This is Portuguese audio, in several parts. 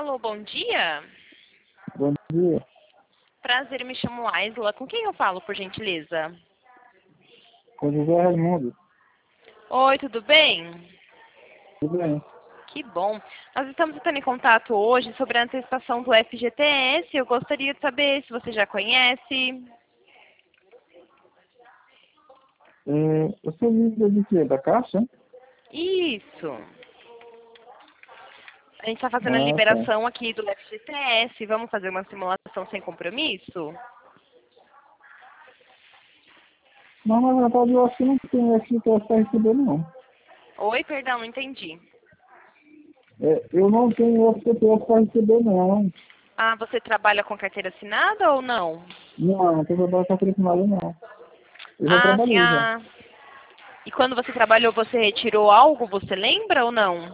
Alô, bom dia. Bom dia. Prazer, me chamo Aisla. Com quem eu falo, por gentileza? Com José Raimundo. Oi, tudo bem? Tudo bem? Que bom. Nós estamos entrando em contato hoje sobre a antecipação do FGTS. Eu gostaria de saber se você já conhece. Você liga de quê? Da Caixa? Isso. A gente está fazendo a Ah, tá. liberação aqui do FGTS. Vamos fazer uma simulação sem compromisso? Mas na verdade eu acho que não tem FGTS para receber, não. Oi, perdão, não entendi. Eu não tenho FGTS para receber, não. Ah, você trabalha com carteira assinada ou não? Não estou trabalhando com a telefonada, não. Eu já Ah, sim, trabalhei já. ah. E quando você trabalhou, você retirou algo, você lembra ou não?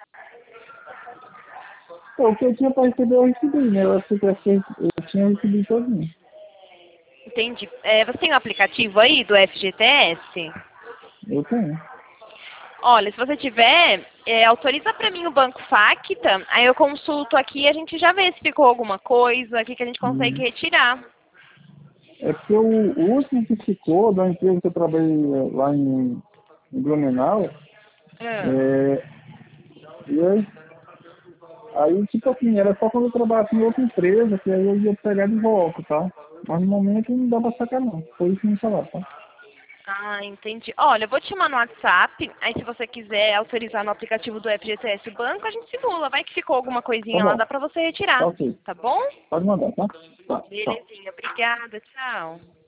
O que eu tinha para receber, eu recebi, né? O FGTS eu tinha recebido todinho. Entendi. Você tem um aplicativo aí do FGTS? Eu tenho. Olha, se você tiver, autoriza para mim o Banco Facta, aí eu consulto aqui e a gente já vê se ficou alguma coisa, o que a gente consegue Hum. retirar. É porque o último que ficou da empresa que eu trabalhei lá em Blumenau, Ah. é, e aí, tipo assim, era só quando eu trabalhasse em outra empresa, que aí eu ia pegar de volta, tá? Mas no momento não dá pra sacar não, foi isso que me falaram, tá? Ah, entendi. Olha, eu vou te chamar no WhatsApp, aí se você quiser autorizar no aplicativo do FGTS Banco, a gente simula. Vai que ficou alguma Tá coisinha lá, bom, dá pra você tá retirar. ok. Tá bom? Pode mandar, tá? Tá, tchau. Belezinha, obrigada, tchau.